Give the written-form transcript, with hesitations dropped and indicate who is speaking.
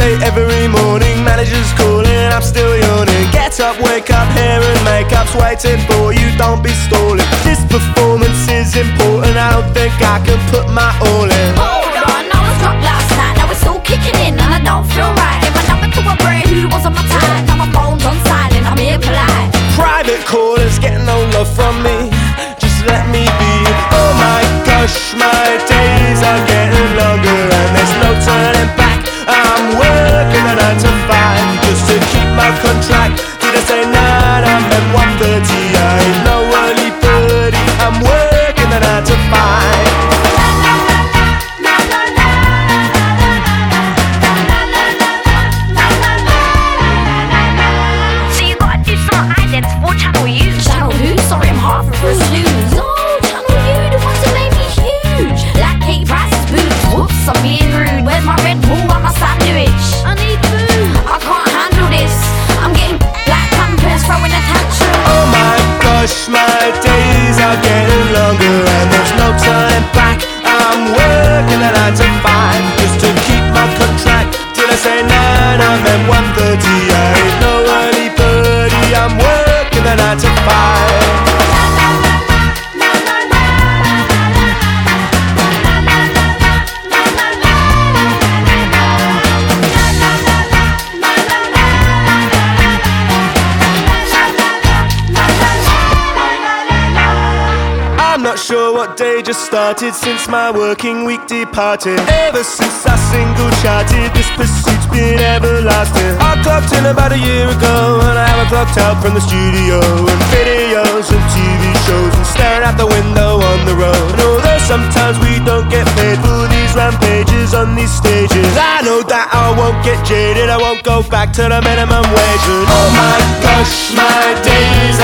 Speaker 1: late every morning, managers calling, I'm still yawning. Get up, wake up, hair and makeup's waiting for you, don't be stalling. This performance is important, I don't think I can put my all in.
Speaker 2: Hold on, I was drunk last night, now it's all kicking in and I don't feel right. If I number to a brave who was on my time, now my phone's on silent, I'm here polite.
Speaker 1: Private callers getting no love from me, just let me be. Oh my gosh, my days are getting longer and there's no turning back. I'm working a 9 to 5 just to keep my contract. Did I say 9? I meant 1:30. I ain't no early birdie, I'm working a 9 to 5.
Speaker 2: So you gotta do some idents for Channel U. Channel who? Sorry, I'm half for a snooze. Oh, Channel U, the ones that made me huge. Like Kate Price's boots. Whoops, I'm being rude. Where's my Red Bull and my sandwich? I need food. I can't handle this. I'm getting black pampers, throwing a tantrum.
Speaker 1: Oh my gosh, my days are getting longer and there's no turning back. I'm working a 9 to 5 just to keep my contract. Did I say 9? I meant 1:30. I ain't no early birdie, I'm working a 9 to 5. I'm not sure what day just started since my working week departed. Ever since I single charted, this pursuit's been everlasting. I clocked in about a year ago and I haven't clocked out from the studio and videos and TV shows and staring out the window on the road. And although sometimes we don't get paid for these rampages on these stages, I know that I won't get jaded, I won't go back to the minimum wage. And oh my gosh, my days